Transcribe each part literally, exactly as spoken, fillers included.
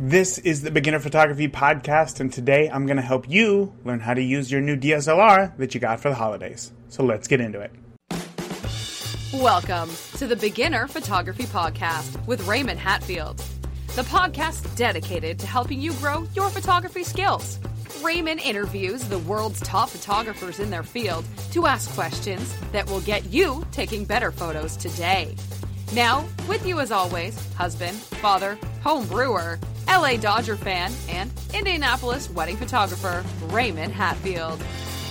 This is the Beginner Photography Podcast, and today I'm going to help you learn how to use your new D S L R that you got for the holidays. So let's get into it. Welcome to the Beginner Photography Podcast with Raymond Hatfield, the podcast dedicated to helping you grow your photography skills. Raymond interviews the world's top photographers in their field to ask questions that will get you taking better photos today. Now, with you as always, husband, father, home brewer, L A Dodger fan, and Indianapolis wedding photographer, Raymond Hatfield.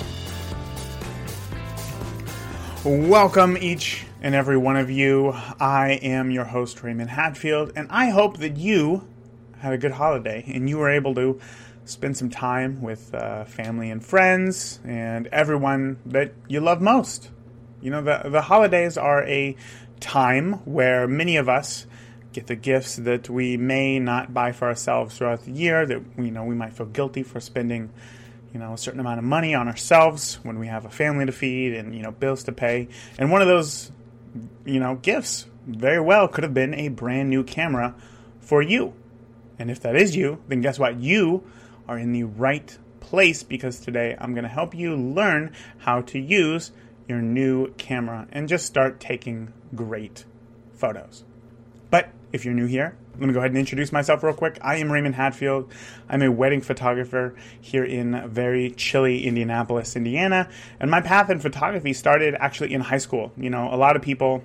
Welcome each and every one of you. I am your host, Raymond Hatfield, and I hope that you had a good holiday and you were able to spend some time with uh, family and friends and everyone that you love most. You know, the, the holidays are a time where many of us get the gifts that we may not buy for ourselves throughout the year, that you know we might feel guilty for spending you know a certain amount of money on ourselves when we have a family to feed and you know bills to pay. And one of those you know gifts very well could have been a brand new camera for you. And if that is you, then guess what? You are in the right place, because today I'm going to help you learn how to use your new camera and just start taking great photos. But if you're new here, let me go ahead and introduce myself real quick. I am Raymond Hatfield. I'm a wedding photographer here in very chilly Indianapolis, Indiana. And my path in photography started actually in high school. You know, a lot of people,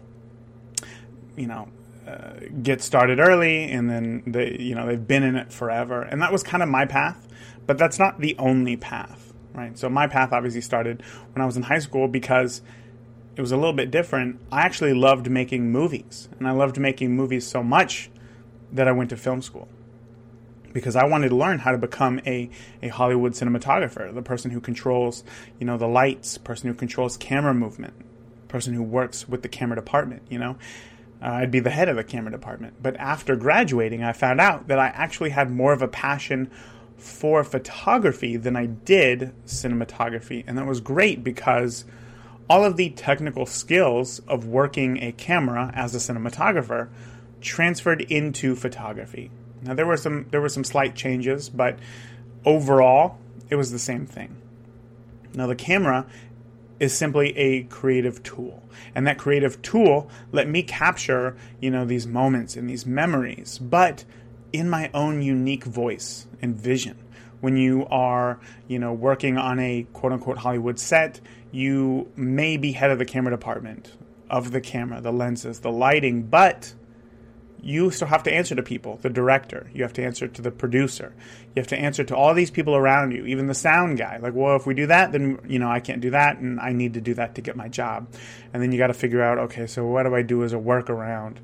you know, uh, get started early and then they, you know, they've been in it forever. And that was kind of my path, but that's not the only path, right? So my path obviously started when I was in high school because it was a little bit different. I actually loved making movies, and I loved making movies so much that I went to film school because I wanted to learn how to become a, a Hollywood cinematographer, the person who controls, you know, the lights, person who controls camera movement, person who works with the camera department, you know. Uh, I'd be the head of the camera department. But after graduating, I found out that I actually had more of a passion for photography than I did cinematography, and that was great because all of the technical skills of working a camera as a cinematographer transferred into photography. Now there were some there were some slight changes, but overall it was the same thing. Now the camera is simply a creative tool, and that creative tool let me capture, you know, these moments and these memories, but in my own unique voice and vision. When you are, you know, working on a quote-unquote Hollywood set, you may be head of the camera department, of the camera, the lenses, the lighting, but you still have to answer to people, the director. You have to answer to the producer. You have to answer to all these people around you, even the sound guy. Like, well, if we do that, then, you know, I can't do that, and I need to do that to get my job. And then you got to figure out, okay, so what do I do as a workaround?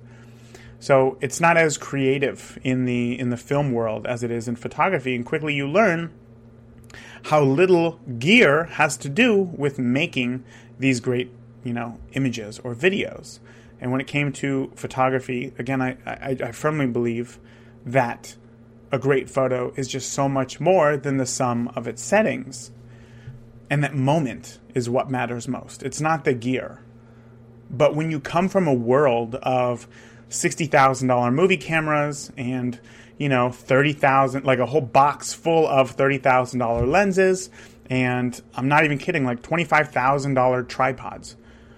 So it's not as creative in the in the film world as it is in photography, and quickly you learn how little gear has to do with making these great, you know, images or videos. And when it came to photography, again, I, I, I firmly believe that a great photo is just so much more than the sum of its settings. And that moment is what matters most. It's not the gear. But when you come from a world of sixty thousand dollars movie cameras and, you know, thirty thousand, like a whole box full of thirty thousand dollars lenses, and I'm not even kidding, like twenty-five thousand dollars tripods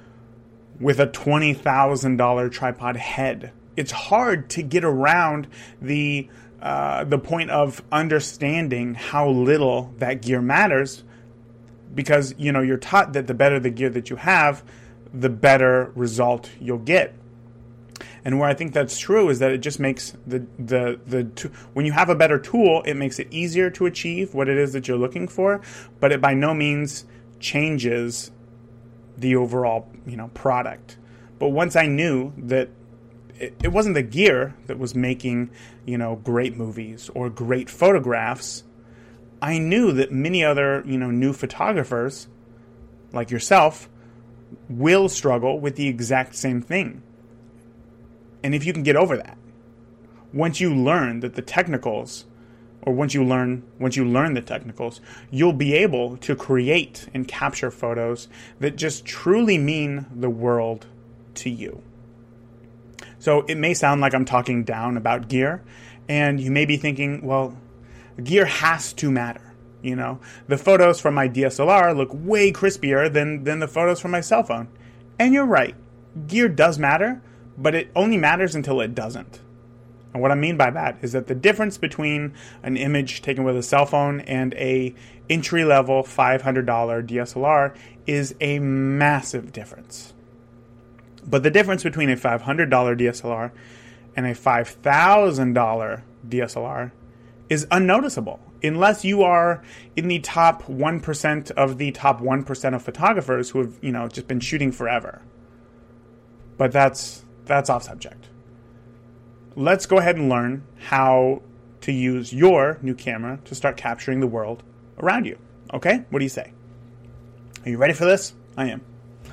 with a twenty thousand dollars tripod head. It's hard to get around the uh, the point of understanding how little that gear matters, because, you know, you're taught that the better the gear that you have, the better result you'll get. And where I think that's true is that it just makes the, the, the, t- when you have a better tool, it makes it easier to achieve what it is that you're looking for, but it by no means changes the overall, you know, product. But once I knew that it, it wasn't the gear that was making, you know, great movies or great photographs, I knew that many other, you know, new photographers like yourself will struggle with the exact same thing. And if you can get over that, once you learn that the technicals, or once you learn once you learn the technicals, you'll be able to create and capture photos that just truly mean the world to you. So it may sound like I'm talking down about gear, And you may be thinking, well, gear has to matter. You know, the photos from my D S L R look way crispier than, than the photos from my cell phone. And you're right. Gear does matter, but it only matters until it doesn't. And what I mean by that is that the difference between an image taken with a cell phone and a entry-level five hundred dollars D S L R is a massive difference. But the difference between a five hundred dollars D S L R and a five thousand dollars D S L R is unnoticeable unless you are in the top one percent of the top one percent of photographers who have, you know, just been shooting forever. But that's that's off subject. Let's go ahead and learn how to use your new camera to start capturing the world around you. Okay? What do you say? Are you ready for this? I am.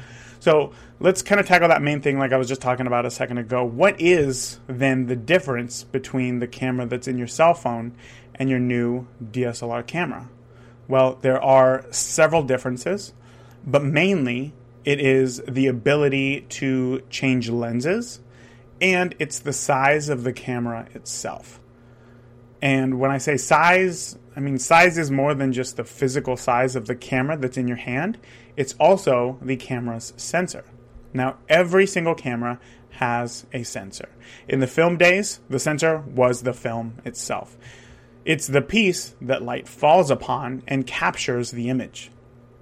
So let's kind of tackle that main thing like I was just talking about a second ago. What is then the difference between the camera that's in your cell phone and your new D S L R camera? Well, there are several differences, but mainly it is the ability to change lenses, and it's the size of the camera itself. And when I say size, I mean size is more than just the physical size of the camera that's in your hand. It's also the camera's sensor. Now, every single camera has a sensor. In the film days, the sensor was the film itself. It's the piece that light falls upon and captures the image.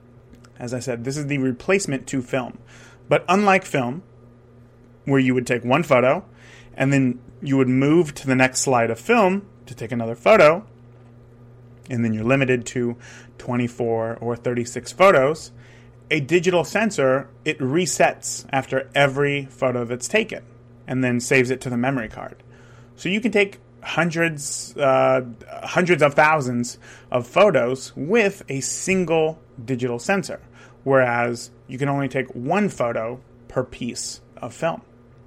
As I said, this is the replacement to film. But unlike film, where you would take one photo and then you would move to the next slide of film to take another photo, and then you're limited to twenty-four or thirty-six photos, a digital sensor, it resets after every photo that's taken and then saves it to the memory card. So you can take hundreds, uh, hundreds of thousands of photos with a single digital sensor, whereas you can only take one photo per piece of film.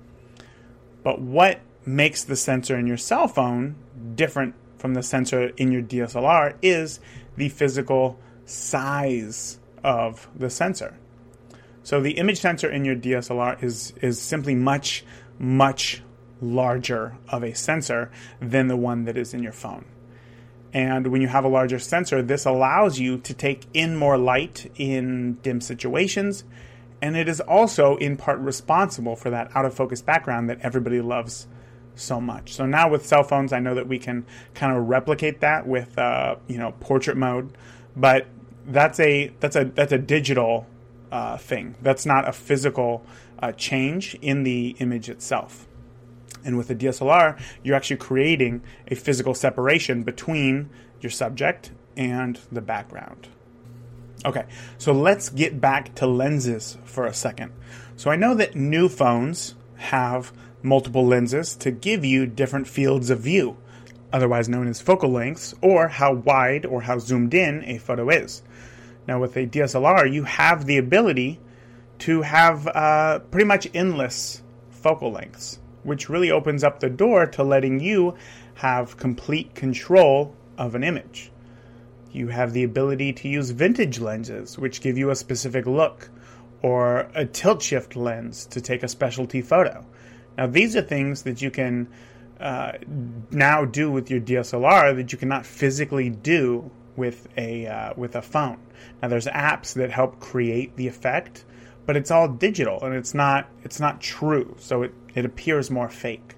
But what makes the sensor in your cell phone different from the sensor in your D S L R is the physical size of the sensor. So the image sensor in your D S L R is, is simply much, much larger of a sensor than the one that is in your phone. And when you have a larger sensor, this allows you to take in more light in dim situations, and it is also in part responsible for that out of focus background that everybody loves so much. So now with cell phones, I know that we can kind of replicate that with uh, you know portrait mode, but that's a that's a that's a digital uh, thing. That's not a physical uh, change in the image itself. And with a D S L R, you're actually creating a physical separation between your subject and the background. Okay, so let's get back to lenses for a second. So I know that new phones have multiple lenses to give you different fields of view, otherwise known as focal lengths, or how wide or how zoomed in a photo is. Now with a D S L R, you have the ability to have uh, pretty much endless focal lengths, which really opens up the door to letting you have complete control of an image. You have the ability to use vintage lenses, which give you a specific look, or a tilt shift lens to take a specialty photo. Now, these are things that you can uh, now do with your D S L R that you cannot physically do with a uh, with a phone. Now, there's apps that help create the effect, but it's all digital and it's not it's not true, so it, it appears more fake.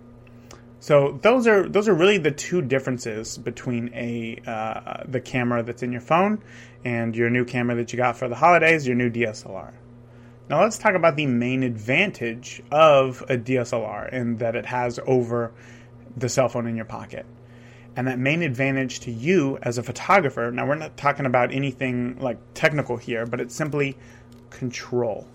So those are those are really the two differences between a uh, the camera that's in your phone and your new camera that you got for the holidays, your new D S L R. Now let's talk about the main advantage of a D S L R and that it has over the cell phone in your pocket. And that main advantage to you as a photographer, now we're not talking about anything like technical here, but it's simply control.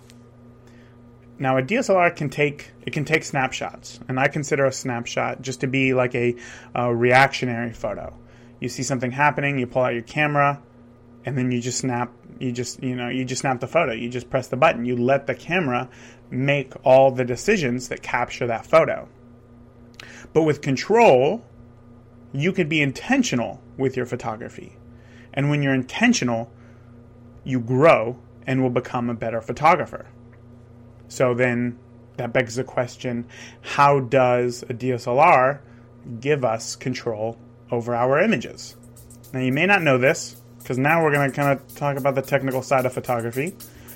Now a D S L R can take it can take snapshots, and I consider a snapshot just to be like a, a reactionary photo. You see something happening, you pull out your camera, and then you just snap. You just you know you just snap the photo. You just press the button. You let the camera make all the decisions that capture that photo. But with control, you can be intentional with your photography, and when you're intentional, you grow and will become a better photographer. So then that begs the question, how does a D S L R give us control over our images. Now, you may not know this, because now we're going to kind of talk about the technical side of photography.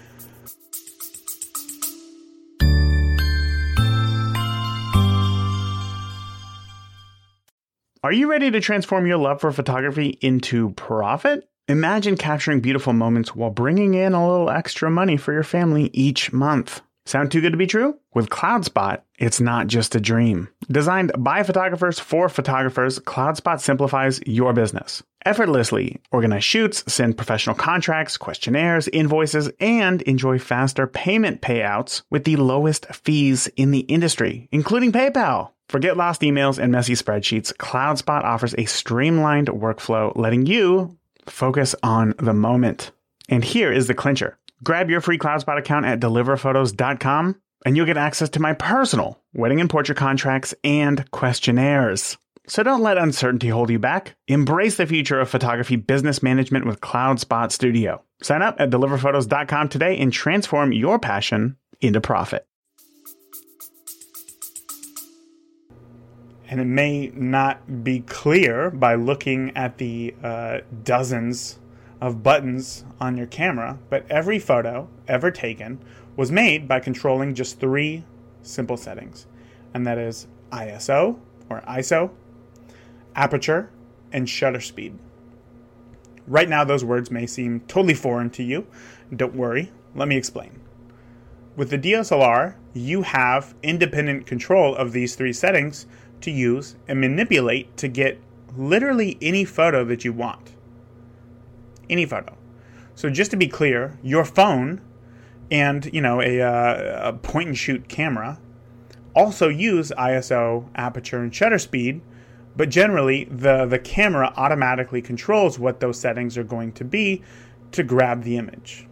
Are you ready to transform your love for photography into profit? Imagine capturing beautiful moments while bringing in a little extra money for your family each month. Sound too good to be true? With CloudSpot, it's not just a dream. Designed by photographers for photographers, CloudSpot simplifies your business. Effortlessly organize shoots, send professional contracts, questionnaires, invoices, and enjoy faster payment payouts with the lowest fees in the industry, including PayPal. Forget lost emails and messy spreadsheets. CloudSpot offers a streamlined workflow, letting you focus on the moment. And here is the clincher. Grab your free CloudSpot account at deliver photos dot com, and you'll get access to my personal wedding and portrait contracts and questionnaires. So don't let uncertainty hold you back. Embrace the future of photography business management with CloudSpot Studio. Sign up at deliver photos dot com today and transform your passion into profit. And it may not be clear by looking at the uh, dozens of buttons on your camera, but every photo ever taken was made by controlling just three simple settings. And that is I S O, or I S O, aperture, and shutter speed. Right now, those words may seem totally foreign to you. Don't worry, let me explain. With the D S L R, you have independent control of these three settings to use and manipulate to get literally any photo that you want. Any photo. So just to be clear, your phone and, you know, a, uh, a point and shoot camera also use I S O, aperture, and shutter speed, but generally the, the camera automatically controls what those settings are going to be to grab the image.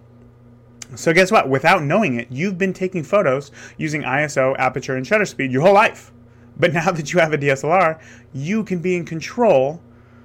So guess what? Without knowing it, you've been taking photos using I S O, aperture, and shutter speed your whole life. But now that you have a D S L R, you can be in control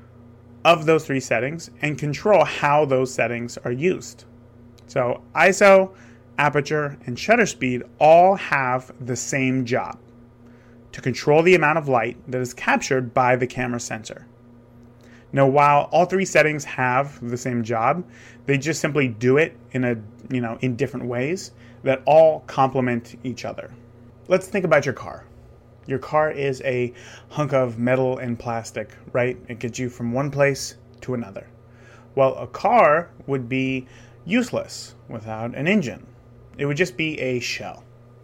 of those three settings and control how those settings are used. So I S O, aperture, and shutter speed all have the same job: to control the amount of light that is captured by the camera sensor. Now, while all three settings have the same job, they just simply do it in a, you know, in different ways that all complement each other. Let's think about your car. Your car is a hunk of metal and plastic, right? It gets you from one place to another. Well, a car would be useless without an engine. It would just be a shell.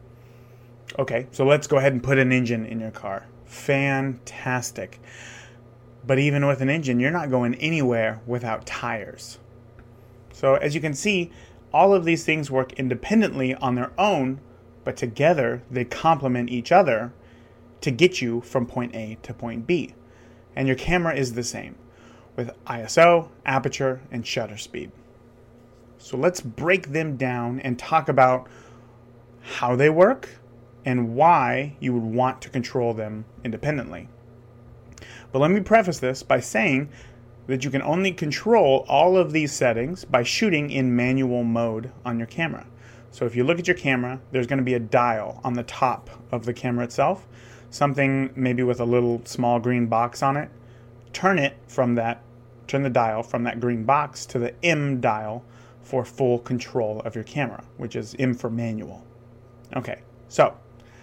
Okay, so let's go ahead and put an engine in your car. Fantastic. But even with an engine, you're not going anywhere without tires. So as you can see, all of these things work independently on their own, but together they complement each other to get you from point A to point B. And your camera is the same, with I S O, aperture, and shutter speed. So let's break them down and talk about how they work and why you would want to control them independently. But let me preface this by saying that you can only control all of these settings by shooting in manual mode on your camera. So if you look at your camera, there's going to be a dial on the top of the camera itself, something maybe with a little small green box on it. Turn it from that, turn the dial from that green box to the M dial for full control of your camera, which is M for manual. Okay, so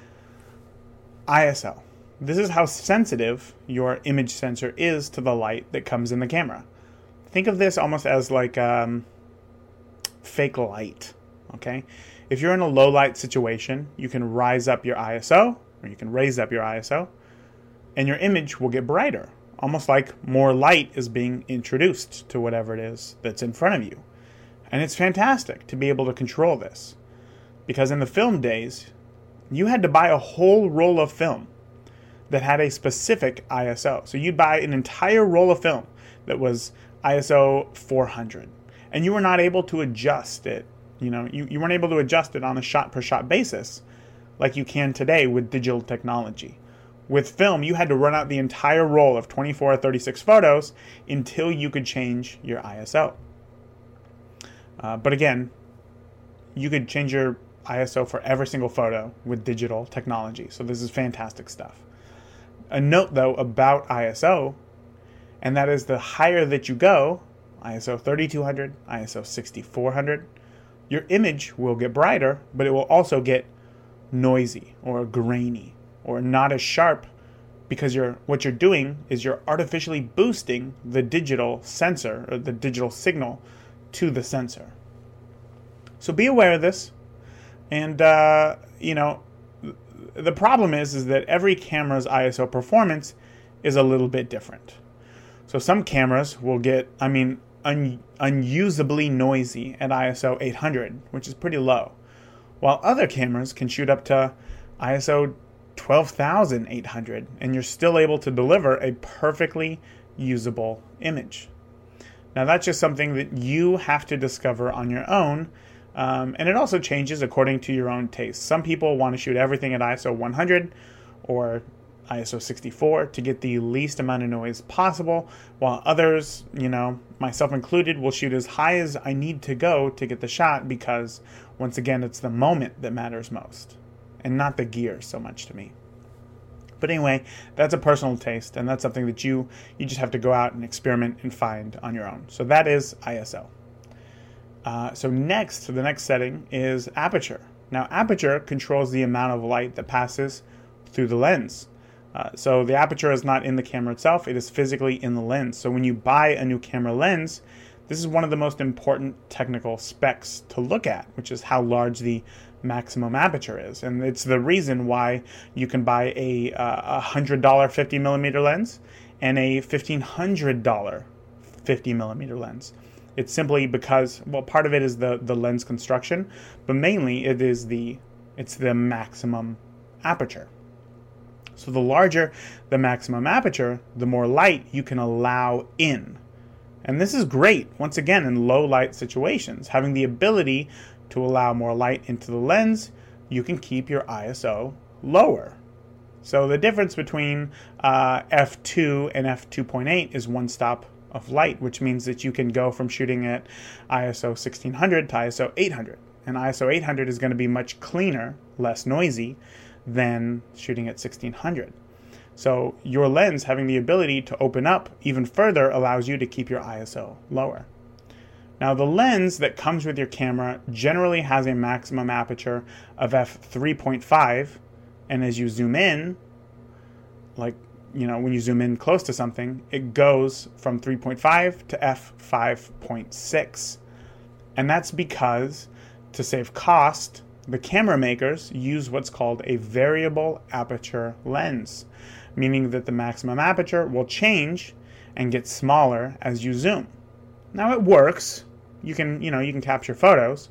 I S O. This is how sensitive your image sensor is to the light that comes in the camera. Think of this almost as like um, fake light, okay? If you're in a low light situation, you can rise up your I S O, or you can raise up your I S O, and your image will get brighter, almost like more light is being introduced to whatever it is that's in front of you. And it's fantastic to be able to control this, because in the film days, you had to buy a whole roll of film that had a specific I S O. So you'd buy an entire roll of film that was I S O four hundred, and you were not able to adjust it. You know, you, you weren't able to adjust it on a shot per shot basis like you can today with digital technology. With film, you had to run out the entire roll of twenty-four or thirty-six photos until you could change your I S O. Uh, but again, you could change your I S O for every single photo with digital technology. So this is fantastic stuff. A note, though, about I S O, and that is the higher that you go, I S O thirty-two hundred, I S O sixty-four hundred, your image will get brighter, but it will also get noisy or grainy or not as sharp, because you're what you're doing is you're artificially boosting the digital sensor or the digital signal to the sensor. So be aware of this. And, uh, you know, the problem is, is that every camera's I S O performance is a little bit different. So some cameras will get, I mean, un- unusably noisy at I S O eight hundred, which is pretty low, while other cameras can shoot up to I S O twelve thousand eight hundred, and you're still able to deliver a perfectly usable image. Now, that's just something that you have to discover on your own, um, and it also changes according to your own taste. Some people want to shoot everything at I S O one hundred or I S O sixty-four to get the least amount of noise possible, while others, you know, myself included, will shoot as high as I need to go to get the shot, because, once again, it's the moment that matters most, and not the gear so much to me. But anyway, that's a personal taste, and that's something that you you just have to go out and experiment and find on your own. So that is I S O. Uh, so next, the next setting is aperture. Now, aperture controls the amount of light that passes through the lens. Uh, so the aperture is not in the camera itself, it is physically in the lens. So when you buy a new camera lens, this is one of the most important technical specs to look at, which is how large the maximum aperture is. And it's the reason why you can buy a uh, one hundred dollars fifty millimeter lens and a fifteen hundred dollars fifty millimeter lens. It's simply because, well, part of it is the, the lens construction, but mainly it is the it's the maximum aperture. So the larger the maximum aperture, the more light you can allow in. And this is great, once again, in low light situations. Having the ability to allow more light into the lens, you can keep your I S O lower. So the difference between uh, f two and f two point eight is one stop of light, which means that you can go from shooting at I S O sixteen hundred to I S O eight hundred. And I S O eight hundred is going to be much cleaner, less noisy than shooting at sixteen hundred. So your lens having the ability to open up even further allows you to keep your I S O lower. Now, the lens that comes with your camera generally has a maximum aperture of f three point five, and as you zoom in, like, you know, when you zoom in close to something, it goes from three point five to f five point six. And that's because, to save cost, the camera makers use what's called a variable aperture lens, meaning that the maximum aperture will change and get smaller as you zoom. Now, it works. You can, you know, you can capture photos,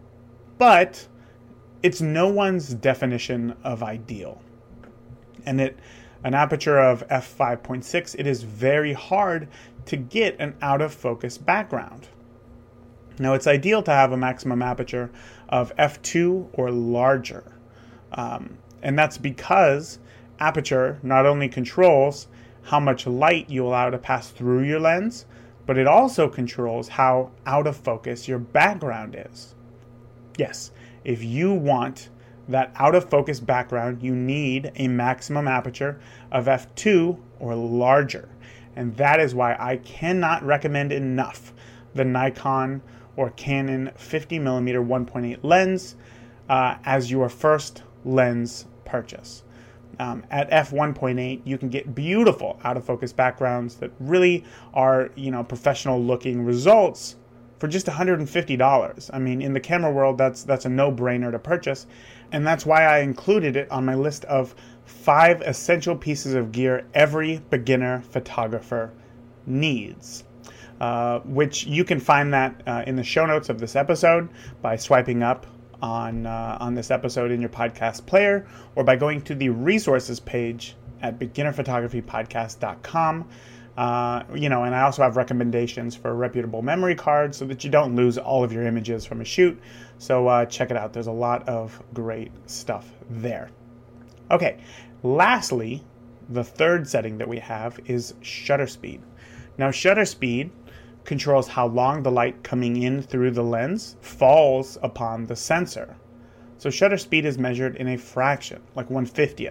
but it's no one's definition of ideal. And at an aperture of f five point six, it is very hard to get an out of focus background. Now, it's ideal to have a maximum aperture of f two or larger. Um, and that's because aperture not only controls how much light you allow to pass through your lens, but it also controls how out of focus your background is. Yes, if you want that out of focus background, you need a maximum aperture of f two or larger. And that is why I cannot recommend enough the Nikon or Canon fifty millimeter one point eight lens uh, as your first lens purchase. Um, at f one point eight, you can get beautiful out-of-focus backgrounds that really are, you know, professional-looking results for just one hundred fifty dollars. I mean, in the camera world, that's that's a no-brainer to purchase, and that's why I included it on my list of five essential pieces of gear every beginner photographer needs. Uh, which you can find that uh, in the show notes of this episode by swiping up on uh, on this episode in your podcast player, or by going to the resources page at beginner photography podcast dot com. Uh, you know, and I also have recommendations for reputable memory cards so that you don't lose all of your images from a shoot. So uh, check it out. There's a lot of great stuff there. Okay, lastly, the third setting that we have is shutter speed. Now, shutter speed controls how long the light coming in through the lens falls upon the sensor. So shutter speed is measured in a fraction, like one fiftieth,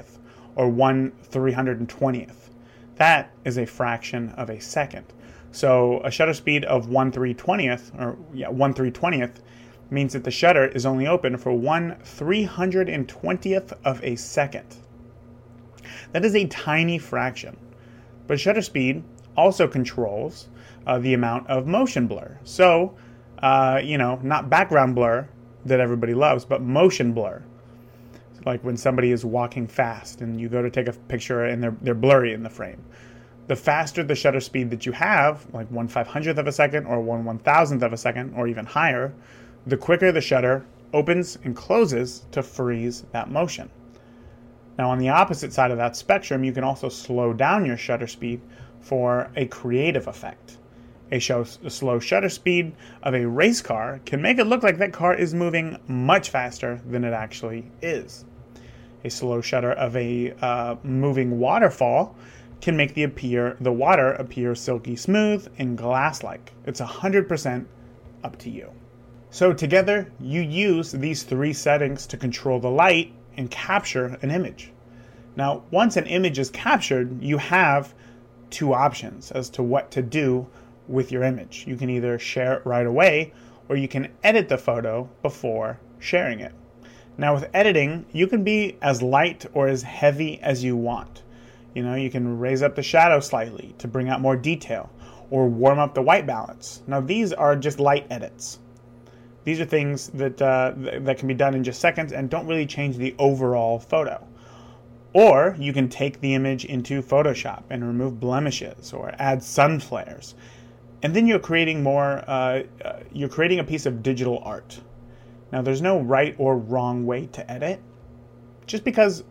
or one three hundred twentieth. That is a fraction of a second. So a shutter speed of one three twentieth, or yeah, one three twentieth, means that the shutter is only open for one three hundred twentieth of a second. That is a tiny fraction. But shutter speed also controls uh, the amount of motion blur. So, uh, you know, not background blur that everybody loves, but motion blur. Like when somebody is walking fast and you go to take a picture and they're, they're blurry in the frame. The faster the shutter speed that you have, like one five hundredth of a second or one one thousandth of a second or even higher, the quicker the shutter opens and closes to freeze that motion. Now on the opposite side of that spectrum, you can also slow down your shutter speed for a creative effect. A, show, a slow shutter speed of a race car can make it look like that car is moving much faster than it actually is. A slow shutter of a uh, moving waterfall can make the appear the water appear silky smooth and glass-like. It's one hundred percent up to you. So together, you use these three settings to control the light and capture an image. Now, once an image is captured, you have two options as to what to do with your image. You can either share it right away, or you can edit the photo before sharing it. Now with editing, you can be as light or as heavy as you want. You know, you can raise up the shadow slightly to bring out more detail, or warm up the white balance. Now these are just light edits. These are things that uh, th- that can be done in just seconds and don't really change the overall photo. Or you can take the image into Photoshop and remove blemishes or add sun flares. And then you're creating more, uh, uh, you're creating a piece of digital art. Now there's no right or wrong way to edit, just because,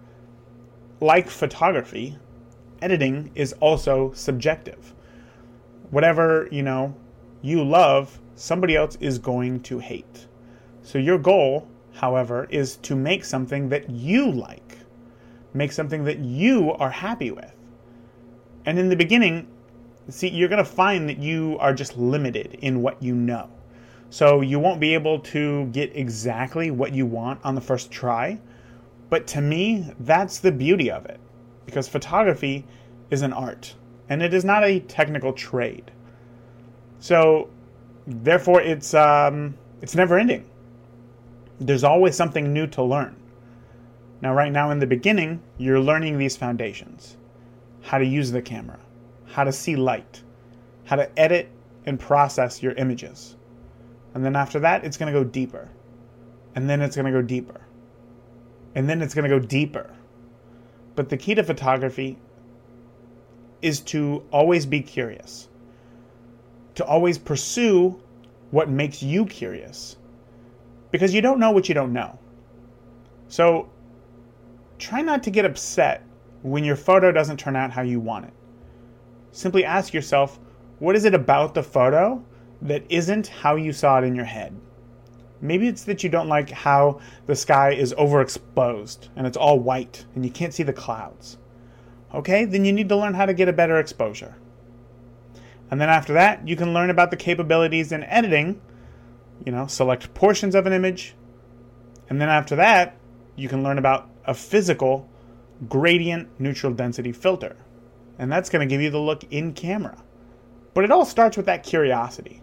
like photography, editing is also subjective. Whatever, you know, you love, somebody else is going to hate. So your goal, however, is to make something that you like. Make something that you are happy with. And in the beginning, see, you're going to find that you are just limited in what you know. So you won't be able to get exactly what you want on the first try. But to me, that's the beauty of it. Because photography is an art. And it is not a technical trade. So, therefore, it's um, it's never ending. There's always something new to learn. Now, right now in the beginning, you're learning these foundations. How to use the camera. How to see light. How to edit and process your images. And then after that, it's going to go deeper. And then it's going to go deeper. And then it's going to go deeper. But the key to photography is to always be curious. To always pursue what makes you curious. Because you don't know what you don't know. So try not to get upset when your photo doesn't turn out how you want it. Simply ask yourself, what is it about the photo that isn't how you saw it in your head? Maybe it's that you don't like how the sky is overexposed and it's all white and you can't see the clouds. Okay, then you need to learn how to get a better exposure. And then after that, you can learn about the capabilities in editing. You know, select portions of an image. And then after that, you can learn about a physical gradient neutral density filter. And that's going to give you the look in camera. But it all starts with that curiosity.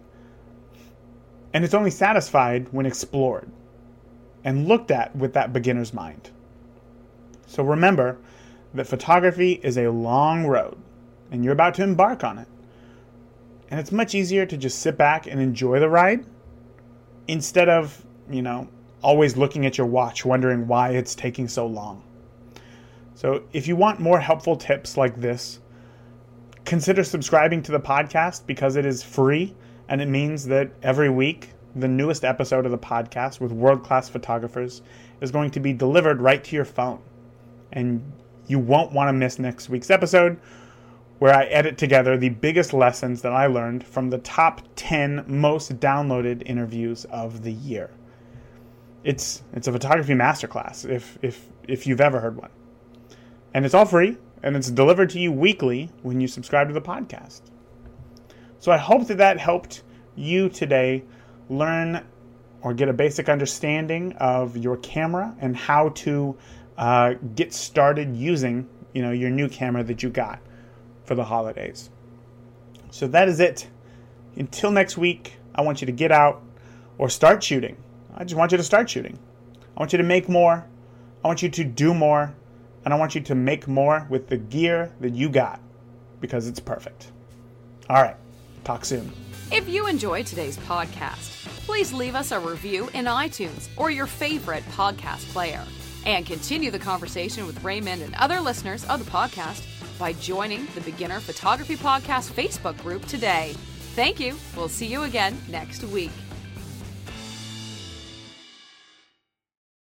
And it's only satisfied when explored and looked at with that beginner's mind. So remember that photography is a long road and you're about to embark on it. And it's much easier to just sit back and enjoy the ride instead of, you know, always looking at your watch wondering why it's taking so long. So if you want more helpful tips like this, consider subscribing to the podcast because it is free. And it means that every week, the newest episode of the podcast with world-class photographers is going to be delivered right to your phone. And you won't want to miss next week's episode, where I edit together the biggest lessons that I learned from the top ten most downloaded interviews of the year. It's it's a photography masterclass, if if if you've ever heard one. And it's all free, and it's delivered to you weekly when you subscribe to the podcast. So I hope that that helped you today learn or get a basic understanding of your camera and how to uh, get started using, you know, your new camera that you got for the holidays. So that is it. Until next week, I want you to get out or start shooting. I just want you to start shooting. I want you to make more. I want you to do more. And I want you to make more with the gear that you got, because it's perfect. All right. Talk soon. If you enjoyed today's podcast, please leave us a review in iTunes or your favorite podcast player. And continue the conversation with Raymond and other listeners of the podcast by joining the Beginner Photography Podcast Facebook group today. Thank you. We'll see you again next week.